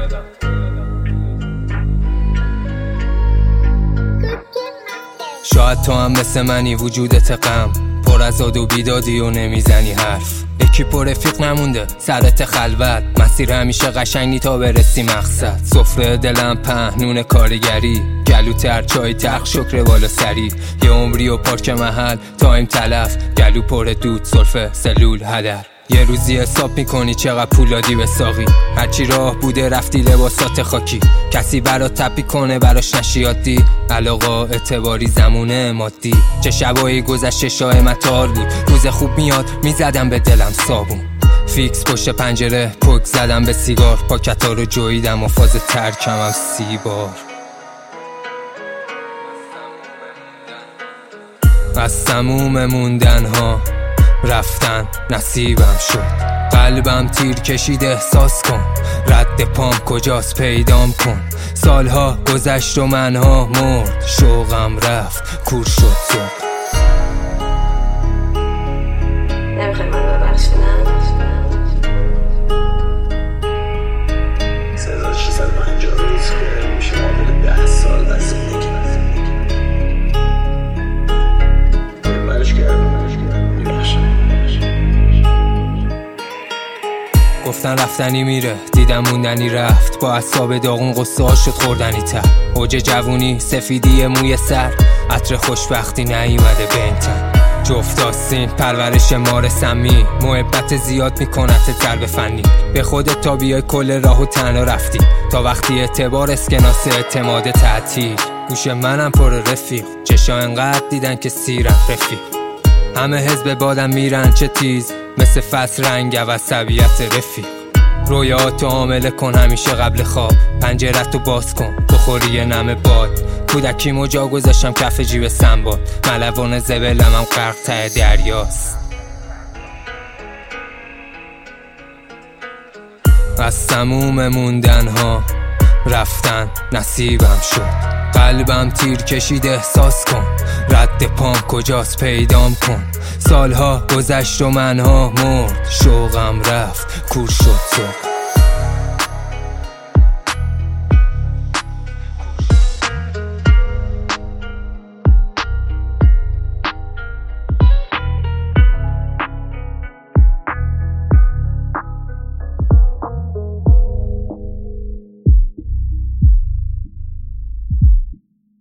شاید تو هم مثل منی وجودت غم پر از داد و بیدادی و نمیزنی حرف. یکی پر رفیق نمونده سرت خلوت، مسیر همیشه قشنگی تا برسی مقصد. سفره دلم پهنون کارگری، گلو تر چای تلخ شکر بالا سری. یه عمری و پارک محل تایم تلف، گلو پر دود سرفه سلول هدر. یه روزی حساب میکنی چقدر پول دادی به ساقی، هرچی راه بوده رفتی لباسات خاکی. کسی برات تپی کنه براش نشیادی، علاقا اعتباری زمونه مادی. چه شبایی گذشته شاه مطار بود، روز خوب میاد میزدم به دلم صابون. فیکس پشت پنجره پک زدم به سیگار، پاکتا رو جویدم و فاز ترکم از 30 بار. از سموم موندن ها رفتن نصیبم شد. قلبم تیر کشید احساس کن، رد پام کجاست پیدام کن. سالها گذشت و منها مرد، شوقم رفت کور شد زد. نمیخوای من ببخشیدم 3650 روز که میشه معادل 10 سال از زندگی. برش کردم گفتن رفتنی میره، دیدم موندنی رفت. با اعصاب داغون قصه ها شد خوردنی تر. اوج جوونی سفیدی موی سر، عطر خوشبختی نیومده به این تن. جفت آستین پرورش مار سمی، محبت زیاد میکنت ضرب فنی. به خودت تا بیای کل راهو تنها رفتی، تا وقتی اعتبار اسکناس اعتماد تعطیل. گوش منم پر رفیق، چشا انقدر دیدن که سیرن رفیق. همه حزب بادم میرن چه تیز، مثل فصل رنگ عوض طبیعت رفیق. رویاتو عامله کن همیشه قبل خواب، پنجرتو باز کن بخوری نم باد. کودکیمو جا گذاشتم کف جیب سنباد، ملوان زبلم هم غرق ته دریاست. از سموم موندن ها رفتن نصیبم شد. قلبم تیر کشید احساس کن، رد پام کجاست پیدام کن. سالها گذشت و منها مرد، شوقم رفت کور شد زد.